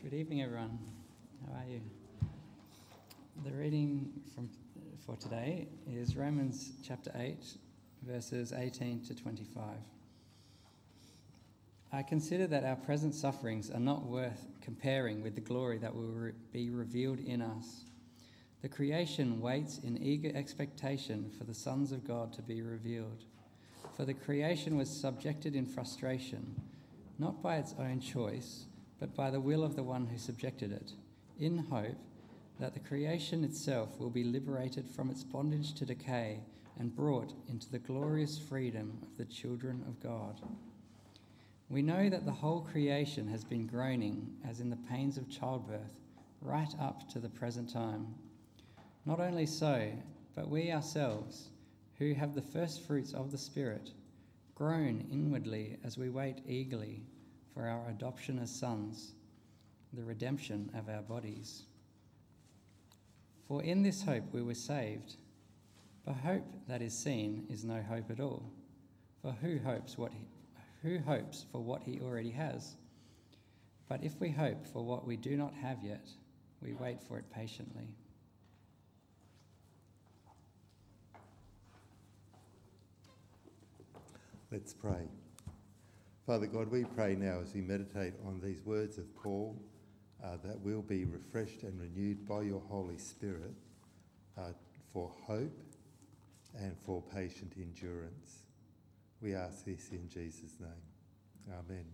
Good evening, everyone. How are you? The reading for today is Romans chapter 8, verses 18 to 25. I consider that our present sufferings are not worth comparing with the glory that will be revealed in us. The creation waits in eager expectation for the sons of God to be revealed. For the creation was subjected in frustration, not by its own choice, but by the will of the one who subjected it, in hope that the creation itself will be liberated from its bondage to decay and brought into the glorious freedom of the children of God. We know that the whole creation has been groaning as in the pains of childbirth right up to the present time. Not only so, but we ourselves, who have the first fruits of the Spirit, groan inwardly as we wait eagerly for our adoption as sons, the redemption of our bodies. For in this hope we were saved. But hope that is seen is no hope at all. For who hopes for what he already has? But if we hope for what we do not have yet, we wait for it patiently. Let's pray. Father God, we pray now as we meditate on these words of Paul that we'll be refreshed and renewed by your Holy Spirit for hope and for patient endurance. We ask this in Jesus' name. Amen.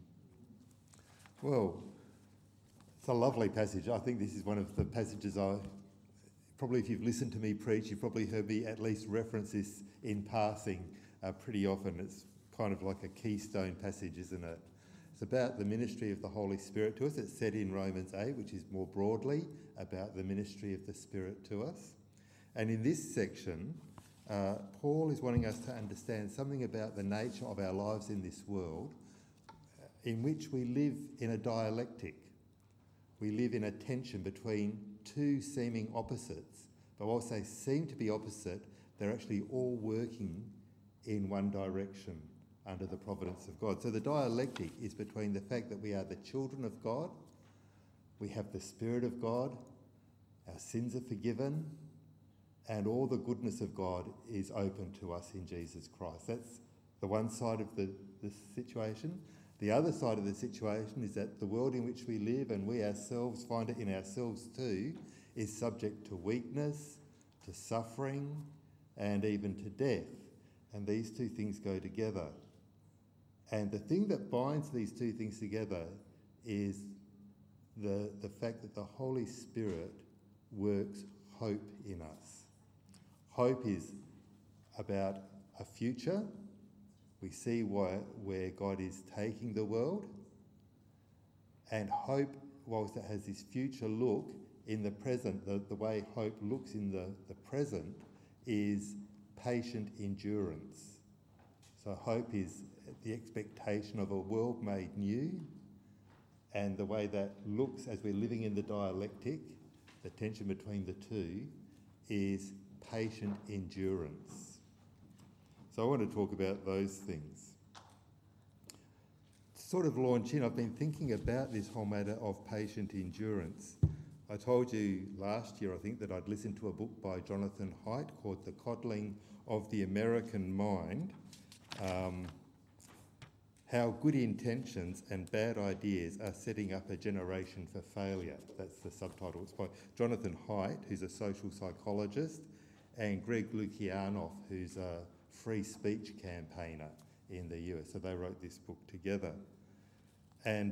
Well, it's a lovely passage. I think this is one of the passages probably if you've listened to me preach, you've probably heard me at least reference this in passing pretty often. It's kind of like a keystone passage, isn't it? It's about the ministry of the Holy Spirit to us. It's said in Romans 8, which is more broadly about the ministry of the Spirit to us. And in this section, Paul is wanting us to understand something about the nature of our lives in this world, in which we live in a dialectic. We live in a tension between two seeming opposites. But whilst they seem to be opposite, they're actually all working in one direction under the providence of God. So the dialectic is between the fact that we are the children of God, we have the Spirit of God, our sins are forgiven, and all the goodness of God is open to us in Jesus Christ. That's the one side of the situation. The other side of the situation is that the world in which we live, and we ourselves find it in ourselves too, is subject to weakness, to suffering, and even to death. And these two things go together. And the thing that binds these two things together is the fact that the Holy Spirit works hope in us. Hope is about a future. We see where God is taking the world. And hope, whilst it has this future look in the present, the way hope looks in the present is patient endurance. So hope is the expectation of a world made new, and the way that looks as we're living in the dialectic, the tension between the two, is patient endurance. So I want to talk about those things. To sort of launch in, I've been thinking about this whole matter of patient endurance. I told you last year, I think, that I'd listened to a book by Jonathan Haidt called The Coddling of the American Mind, How Good Intentions and Bad Ideas Are Setting Up a Generation for Failure. That's the subtitle. It's by Jonathan Haidt, who's a social psychologist, and Greg Lukianoff, who's a free speech campaigner in the US. So they wrote this book together. And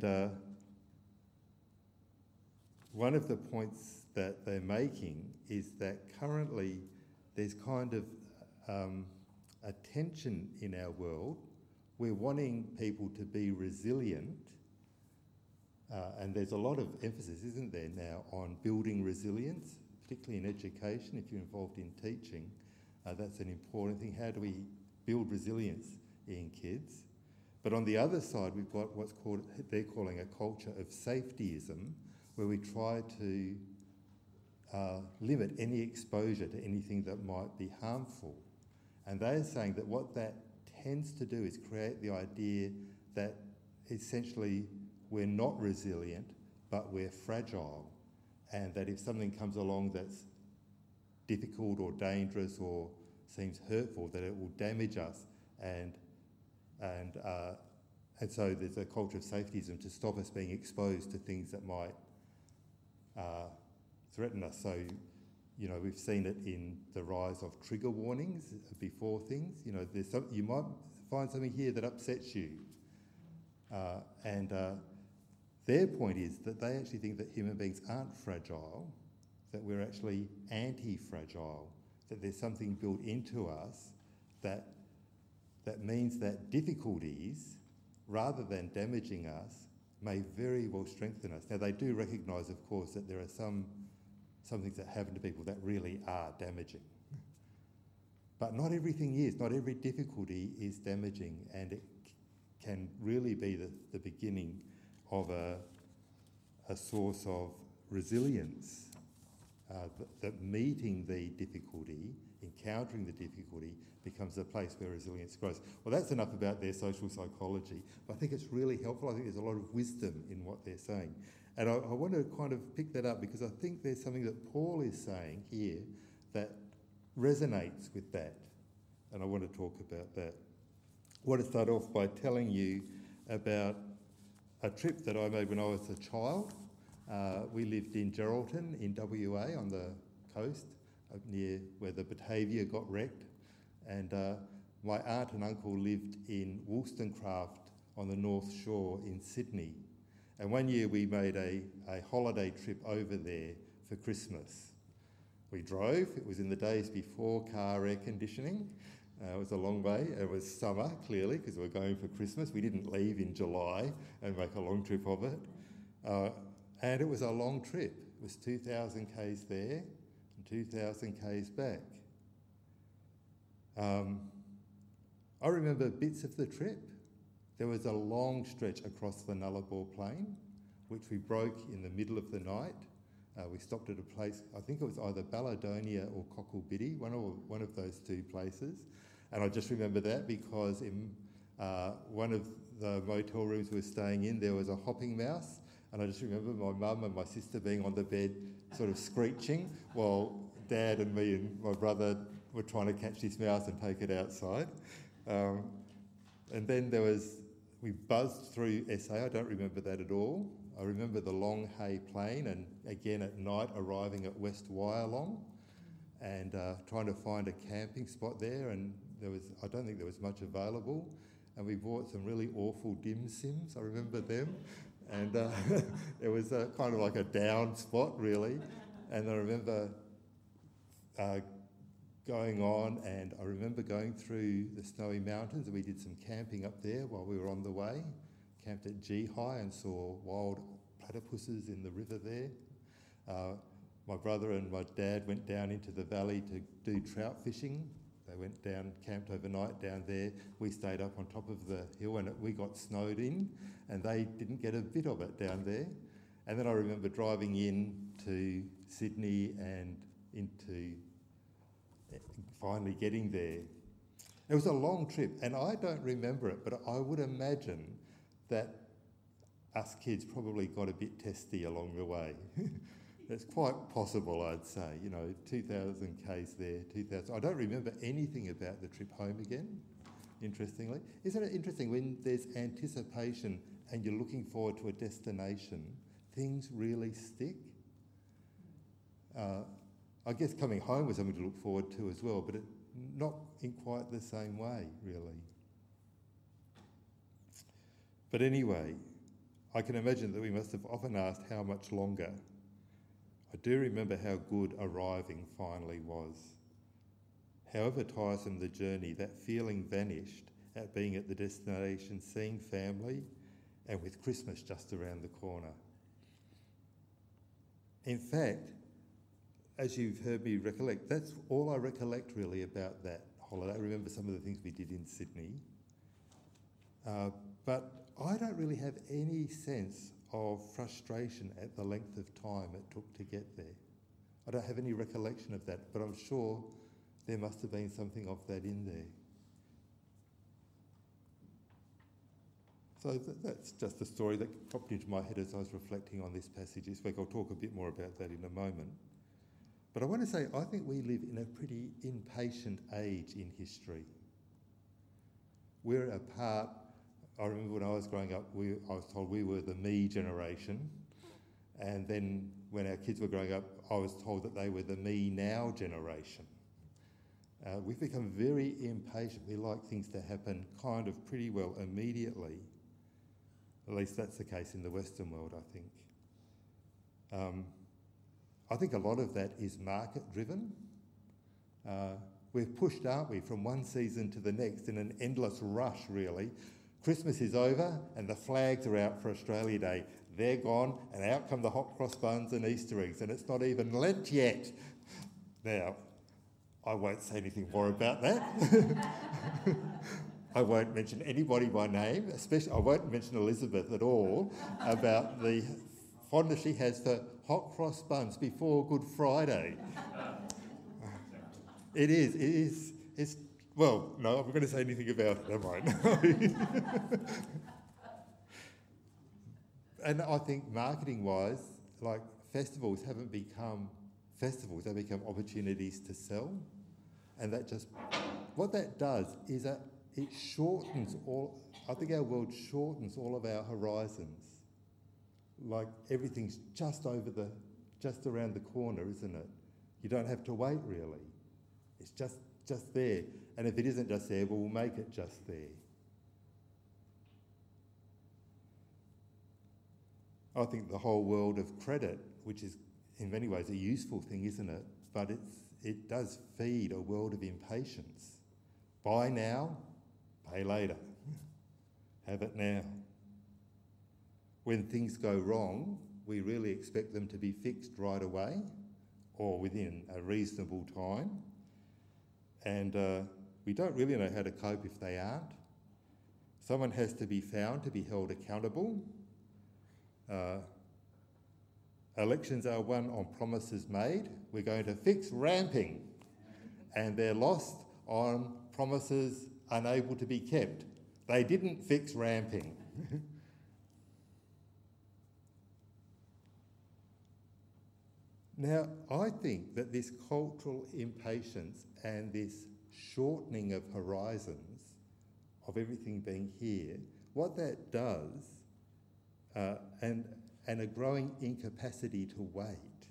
one of the points that they're making is that currently there's kind of a tension in our world. We're wanting people to be resilient, and there's a lot of emphasis, isn't there now, on building resilience, particularly in education. If you're involved in teaching, that's an important thing. How do we build resilience in kids? But on the other side, we've got they're calling a culture of safetyism, where we try to limit any exposure to anything that might be harmful. And they're saying that what that tends to do is create the idea that essentially we're not resilient but we're fragile, and that if something comes along that's difficult or dangerous or seems hurtful, that it will damage us, and so there's a culture of safetyism to stop us being exposed to things that might threaten us. So, you know, we've seen it in the rise of trigger warnings before things. You know, you might find something here that upsets you, and their point is that they actually think that human beings aren't fragile, that we're actually anti-fragile, that there's something built into us that means that difficulties, rather than damaging us, may very well strengthen us. Now, they do recognise, of course, that there are some things that happen to people that really are damaging. But not everything is. Not every difficulty is damaging, and it can really be the beginning of a source of resilience, that meeting the difficulty, encountering the difficulty, becomes a place where resilience grows. Well, that's enough about their social psychology, but I think it's really helpful. I think there's a lot of wisdom in what they're saying. And I want to kind of pick that up because I think there's something that Paul is saying here that resonates with that. And I want to talk about that. I want to start off by telling you about a trip that I made when I was a child. We lived in Geraldton in WA on the coast, up near where the Batavia got wrecked. And my aunt and uncle lived in Wollstonecraft on the North Shore in Sydney. And one year we made a holiday trip over there for Christmas. We drove. It was in the days before car air conditioning. It was a long way. It was summer, clearly, because we were going for Christmas. We didn't leave in July and make a long trip of it. And it was a long trip. It was 2,000 k's there and 2,000 k's back. I remember bits of the trip. There was a long stretch across the Nullarbor Plain, which we broke in the middle of the night. We stopped at a place, I think it was either Balladonia or Cocklebiddy, one of those two places. And I just remember that because in one of the motel rooms we were staying in, there was a hopping mouse. And I just remember my mum and my sister being on the bed sort of screeching while Dad and me and my brother were trying to catch this mouse and take it outside. And then we buzzed through SA. I don't remember that at all. I remember the Long Hay Plain, and again at night arriving at West Wyalong and trying to find a camping spot there, and I don't think there was much available, and we bought some really awful dim sims. I remember them, and it was kind of like a down spot really, and I remember going on, and I remember going through the Snowy Mountains, and we did some camping up there while we were on the way. Camped at Gee-High and saw wild platypuses in the river there. My brother and my dad went down into the valley to do trout fishing. They went down, camped overnight down there. We stayed up on top of the hill and we got snowed in, and they didn't get a bit of it down there. And then I remember driving in to Sydney and into finally getting there. It was a long trip, and I don't remember it, but I would imagine that us kids probably got a bit testy along the way. It's quite possible, I'd say. 2,000 k's there, 2,000. I don't remember anything about the trip home again, interestingly. Isn't it interesting when there's anticipation and you're looking forward to a destination, things really stick? I guess coming home was something to look forward to as well, but not in quite the same way, really. But anyway, I can imagine that we must have often asked how much longer. I do remember how good arriving finally was. However tiresome the journey, that feeling vanished at being at the destination, seeing family, and with Christmas just around the corner. In fact, as you've heard me recollect, that's all I recollect really about that holiday. I remember some of the things we did in Sydney. But I don't really have any sense of frustration at the length of time it took to get there. I don't have any recollection of that, but I'm sure there must have been something of that in there. So that's just a story that popped into my head as I was reflecting on this passage this week. I'll talk a bit more about that in a moment. But I want to say, I think we live in a pretty impatient age in history. We're a part, I remember when I was growing up, I was told we were the me generation. And then when our kids were growing up, I was told that they were the me now generation. We've become very impatient. We like things to happen kind of pretty well immediately. At least that's the case in the Western world, I think a lot of that is market-driven. We're pushed, aren't we, from one season to the next in an endless rush, really. Christmas is over and the flags are out for Australia Day. They're gone and out come the hot cross buns and Easter eggs, and it's not even Lent yet. Now, I won't say anything more about that. I won't mention anybody by name, especially I won't mention Elizabeth at all about the fondness she has for hot cross buns before Good Friday. It's well, no, I'm going to say anything about it, am I? And I think marketing-wise, like festivals haven't become festivals, they become opportunities to sell. And what that does is that it shortens I think our world shortens all of our horizons. Like everything's just around the corner, isn't it? You don't have to wait really. It's just there. And if it isn't just there, we'll make it just there. I think the whole world of credit, which is in many ways a useful thing, isn't it? But it does feed a world of impatience. Buy now, pay later. Have it now. When things go wrong, we really expect them to be fixed right away or within a reasonable time. And we don't really know how to cope if they aren't. Someone has to be found to be held accountable. Elections are won on promises made. We're going to fix ramping. And they're lost on promises unable to be kept. They didn't fix ramping. Now, I think that this cultural impatience and this shortening of horizons, of everything being here, what that does, and a growing incapacity to wait,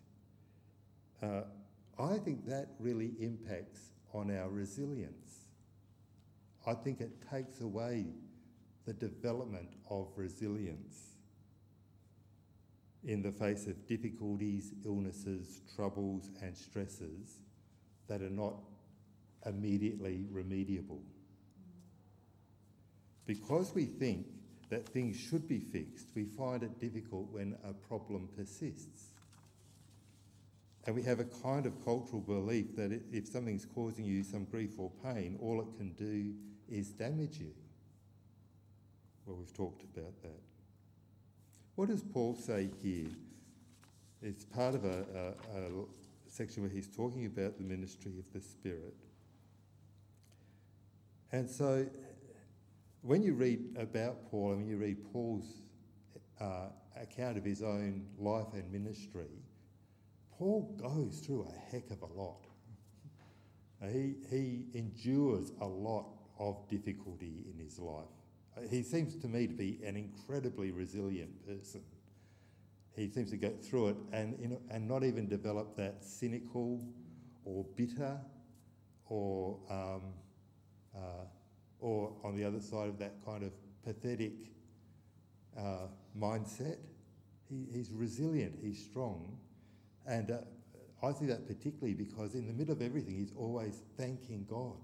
I think that really impacts on our resilience. I think it takes away the development of resilience in the face of difficulties, illnesses, troubles and stresses that are not immediately remediable. Because we think that things should be fixed, we find it difficult when a problem persists. And we have a kind of cultural belief that if something's causing you some grief or pain, all it can do is damage you. Well, we've talked about that. What does Paul say here? It's part of a section where he's talking about the ministry of the Spirit. And so when you read about Paul and when you read Paul's account of his own life and ministry, Paul goes through a heck of a lot. He endures a lot of difficulty in his life. He seems to me to be an incredibly resilient person. He seems to go through it and not even develop that cynical or bitter or on the other side of that kind of pathetic mindset. He's resilient, he's strong. And I see that particularly because in the middle of everything, he's always thanking God.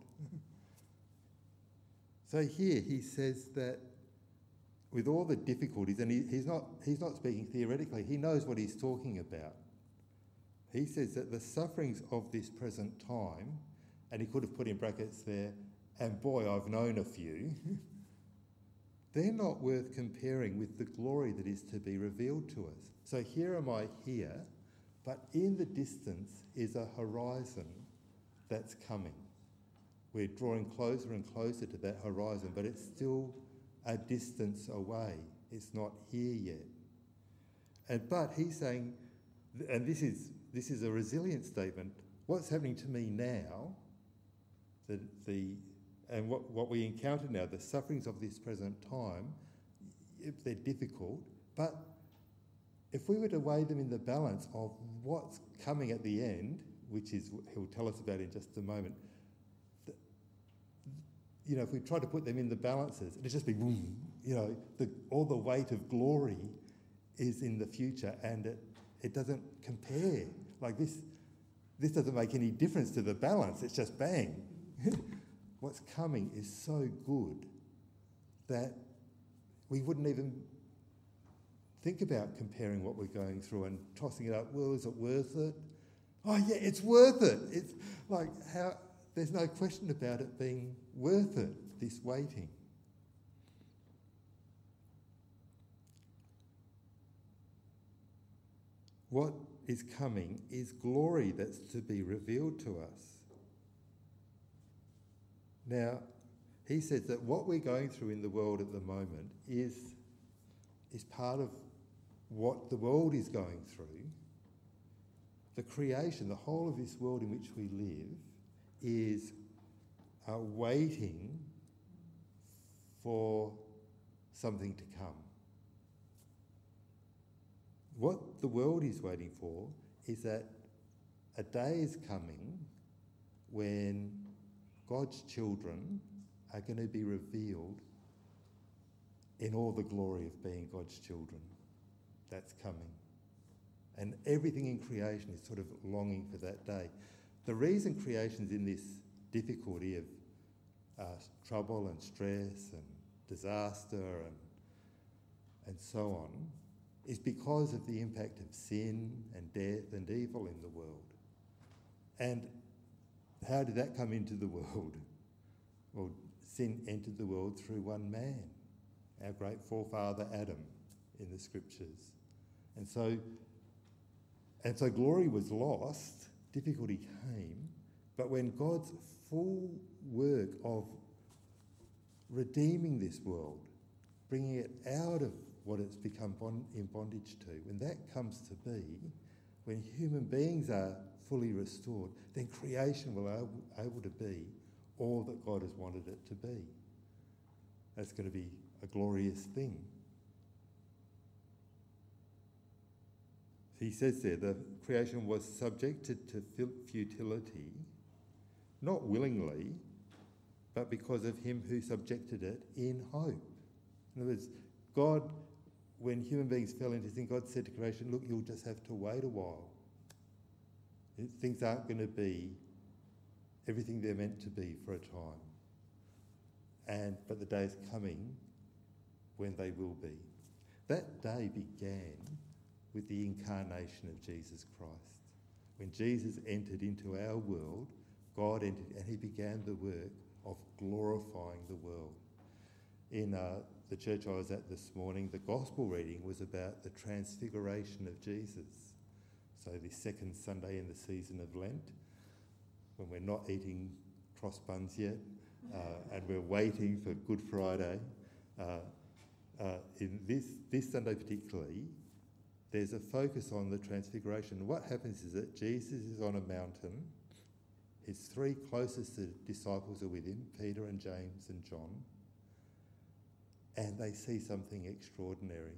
So here he says that with all the difficulties, and he's not speaking theoretically, he knows what he's talking about. He says that the sufferings of this present time, and he could have put in brackets there, and boy, I've known a few, they're not worth comparing with the glory that is to be revealed to us. So here am I here, but in the distance is a horizon that's coming. We're drawing closer and closer to that horizon, but it's still a distance away. It's not here yet. But he's saying, and this is a resilient statement, what's happening to me now, and what we encounter now, the sufferings of this present time, if they're difficult, but if we were to weigh them in the balance of what's coming at the end, which is he'll tell us about in just a moment, if we try to put them in the balances, it'd just be boom, all the weight of glory is in the future, and it doesn't compare. Like this doesn't make any difference to the balance, it's just bang. What's coming is so good that we wouldn't even think about comparing what we're going through and tossing it up. Well, is it worth it? Oh yeah, it's worth it. It's like there's no question about it being worth it, this waiting. What is coming is glory that's to be revealed to us. Now, he says that what we're going through in the world at the moment is part of what the world is going through. The creation, the whole of this world in which we live, is waiting for something to come. What the world is waiting for is that a day is coming when God's children are going to be revealed in all the glory of being God's children. That's coming. And everything in creation is sort of longing for that day. The reason creation's in this difficulty of trouble and stress and disaster and so on is because of the impact of sin and death and evil in the world. And how did that come into the world? Well, sin entered the world through one man, our great forefather Adam in the scriptures. And so glory was lost, difficulty came, but when God's full work of redeeming this world, bringing it out of what it's become in bondage to, when that comes to be, when human beings are fully restored, then creation will be able to be all that God has wanted it to be. That's going to be a glorious thing. He says there, the creation was subjected to futility, not willingly, but because of him who subjected it in hope. In other words, God, when human beings fell into sin, God said to creation, look, you'll just have to wait a while. Things aren't going to be everything they're meant to be for a time. But the day is coming when they will be. That day began with the incarnation of Jesus Christ. When Jesus entered into our world, God entered and he began the work of glorifying the world. In the church I was at this morning, the gospel reading was about the transfiguration of Jesus. So the second Sunday in the season of Lent, when we're not eating cross buns yet, and we're waiting for Good Friday, in this Sunday particularly, there's a focus on the transfiguration. What happens is that Jesus is on a mountain. His three closest disciples are with him, Peter and James and John, and they see something extraordinary.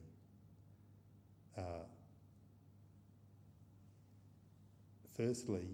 Firstly,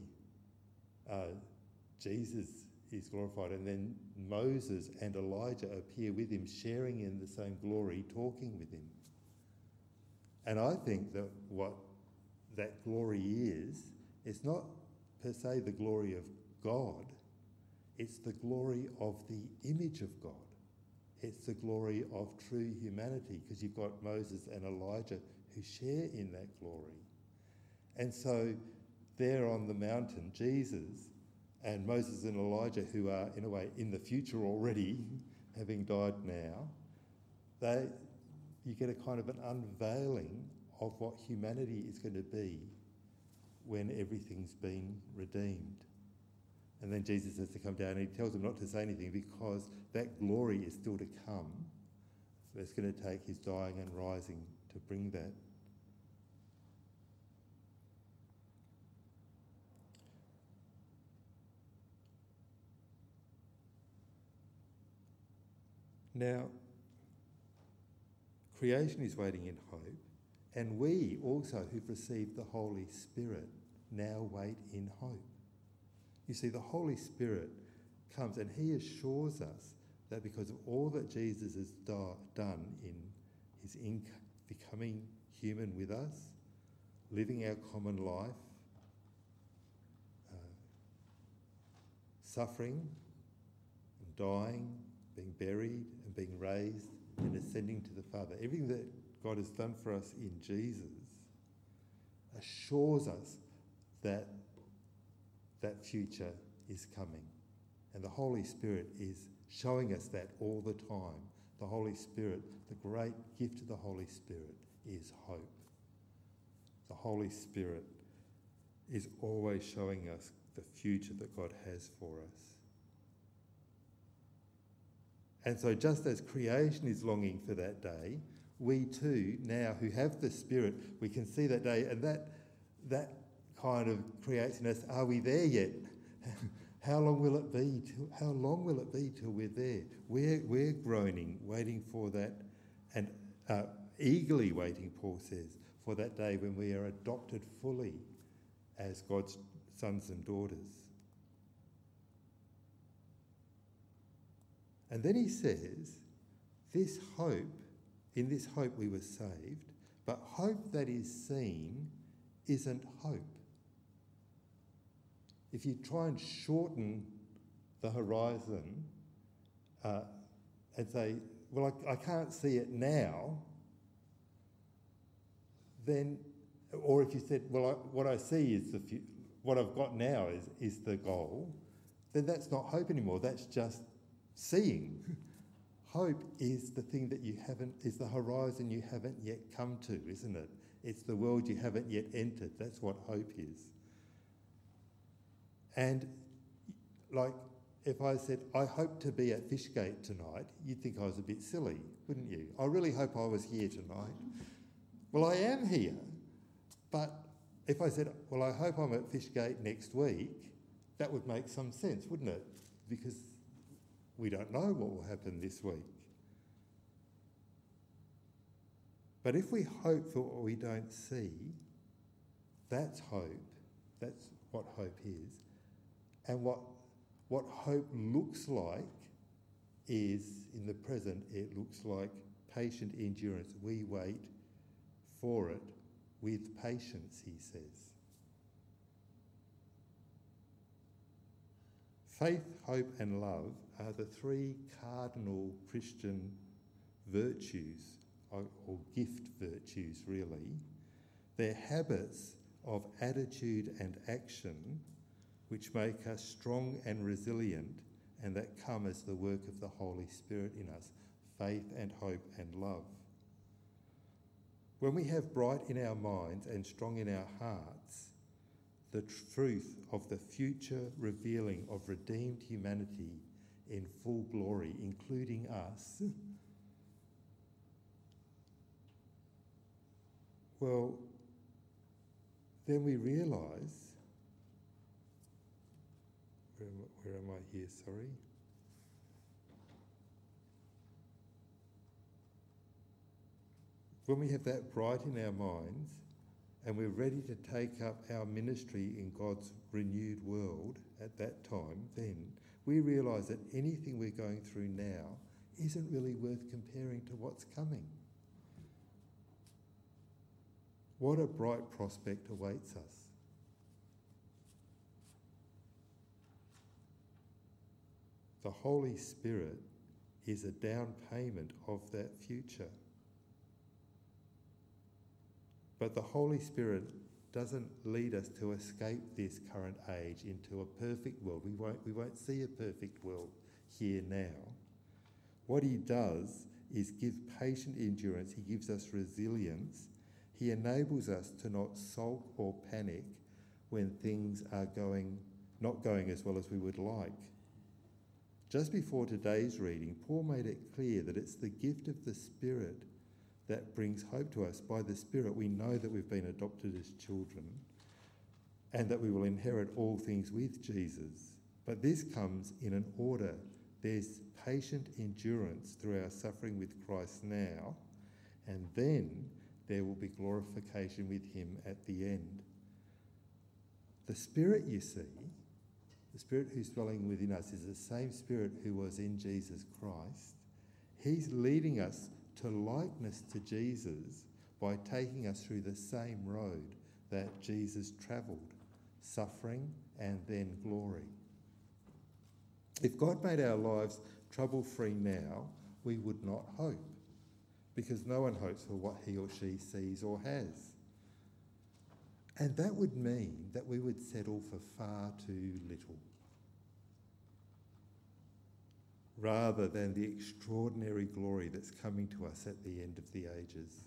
Jesus is glorified, and then Moses and Elijah appear with him, sharing in the same glory, talking with him. And I think that what that glory is, it's not per se the glory of God, it's the glory of the image of God. It's the glory of true humanity, because you've got Moses and Elijah who share in that glory. And so there on the mountain, Jesus and Moses and Elijah, who are in a way in the future already, having died now, you get a kind of an unveiling of what humanity is going to be when everything's been redeemed. And then Jesus has to come down and he tells them not to say anything because that glory is still to come It's going to take his dying and rising to bring that. Now, creation is waiting in hope, and we also who've received the Holy Spirit now wait in hope. You see, the Holy Spirit comes and he assures us that because of all that Jesus has done in his becoming human with us, living our common life, suffering and dying, being buried and being raised and ascending to the Father, everything that God has done for us in Jesus assures us that that future is coming. And the Holy Spirit is showing us that all the time. The Holy Spirit, the great gift of the Holy Spirit is hope. The Holy Spirit is always showing us the future that God has for us. And so just as creation is longing for that day, we too, now who have the Spirit, we can see that day, and that kind of creates in us, are we there yet? How long will it be till we're there? We're groaning, waiting for that, and eagerly waiting, Paul says, for that day when we are adopted fully as God's sons and daughters. And then he says, in this hope we were saved, but hope that is seen isn't hope. If you try and shorten the horizon and say, well, I can't see it now, then, or if you said, well, what I see is what I've got now is the goal, then that's not hope anymore. That's just seeing. Hope is the thing that is the horizon you haven't yet come to, isn't it? It's the world you haven't yet entered. That's what hope is. And like, if I said, I hope to be at Fishgate tonight, you'd think I was a bit silly, wouldn't you? I really hope I was here tonight. Well, I am here. But if I said, well, I hope I'm at Fishgate next week, that would make some sense, wouldn't it? Because we don't know what will happen this week. But if we hope for what we don't see, that's hope. That's what hope is. And what hope looks like is, in the present, it looks like patient endurance. We wait for it with patience, he says. Faith, hope and love are the three cardinal Christian virtues, or gift virtues really. They're habits of attitude and action which make us strong and resilient, and that come as the work of the Holy Spirit in us, faith and hope and love. When we have bright in our minds and strong in our hearts the truth of the future revealing of redeemed humanity in full glory, including us, well, then we realise, where am I here, sorry? When we have that bright in our minds and we're ready to take up our ministry in God's renewed world at that time, then we realise that anything we're going through now isn't really worth comparing to what's coming. What a bright prospect awaits us. The Holy Spirit is a down payment of that future. But the Holy Spirit doesn't lead us to escape this current age into a perfect world. We won't see a perfect world here now. What he does is give patient endurance. He gives us resilience. He enables us to not sulk or panic when things are not going as well as we would like. Just before today's reading, Paul made it clear that it's the gift of the Spirit that brings hope to us. By the Spirit, we know that we've been adopted as children and that we will inherit all things with Jesus. But this comes in an order. There's patient endurance through our suffering with Christ now, and then there will be glorification with him at the end. The Spirit, you see, the Spirit who's dwelling within us is the same Spirit who was in Jesus Christ. He's leading us to likeness to Jesus by taking us through the same road that Jesus travelled, suffering and then glory. If God made our lives trouble-free now, we would not hope, because no one hopes for what he or she sees or has. And that would mean that we would settle for far too little, rather than the extraordinary glory that's coming to us at the end of the ages.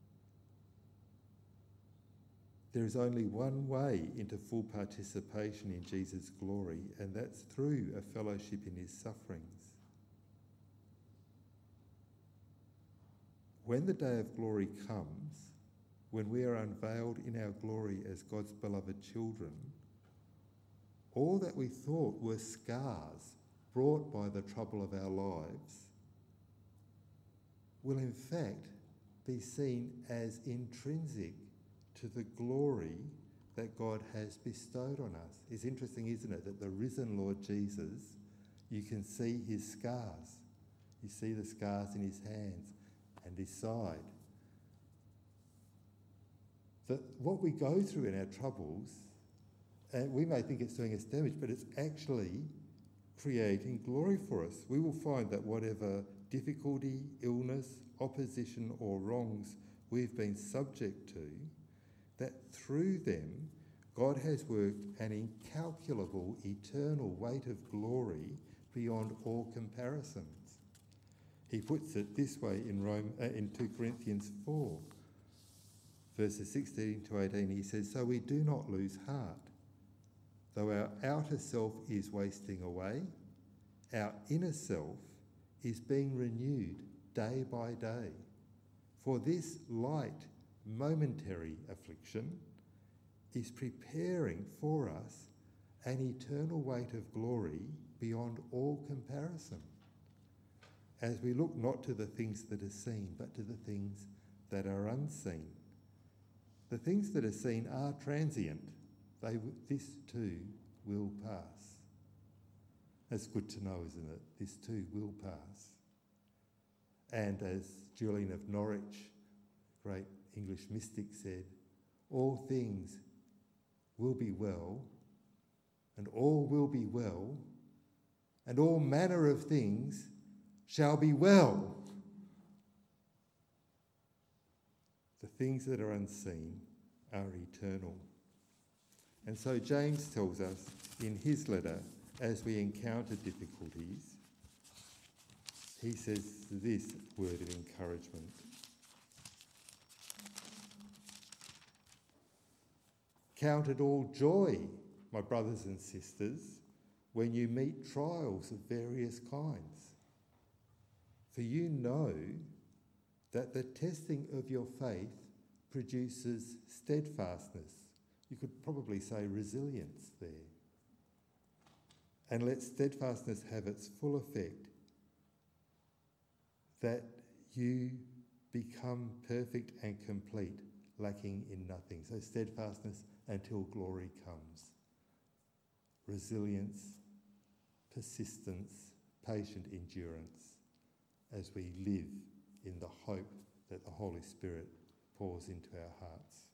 There is only one way into full participation in Jesus' glory, and that's through a fellowship in his sufferings. When the day of glory comes, when we are unveiled in our glory as God's beloved children, all that we thought were scars brought by the trouble of our lives will in fact be seen as intrinsic to the glory that God has bestowed on us. It's interesting, isn't it, that the risen Lord Jesus, you can see his scars. You see the scars in his hands and his side. That what we go through in our troubles, and we may think it's doing us damage, but it's actually creating glory for us. We will find that whatever difficulty, illness, opposition or wrongs we've been subject to, that through them God has worked an incalculable, eternal weight of glory beyond all comparisons. He puts it this way in 2 Corinthians 4, verses 16 to 18. He says, "So we do not lose heart. Though our outer self is wasting away, our inner self is being renewed day by day. For this light, momentary affliction is preparing for us an eternal weight of glory beyond all comparison, as we look not to the things that are seen, but to the things that are unseen. The things that are seen are transient. This too will pass." That's good to know, isn't it? This too will pass. And as Julian of Norwich, great English mystic, said, "All things will be well, and all will be well, and all manner of things shall be well." The things that are unseen are eternal. And so James tells us in his letter, as we encounter difficulties, he says this word of encouragement. "Count it all joy, my brothers and sisters, when you meet trials of various kinds. For you know that the testing of your faith produces steadfastness." You could probably say resilience there. "And let steadfastness have its full effect, that you become perfect and complete, lacking in nothing." So steadfastness until glory comes. Resilience, persistence, patient endurance as we live in the hope that the Holy Spirit pours into our hearts.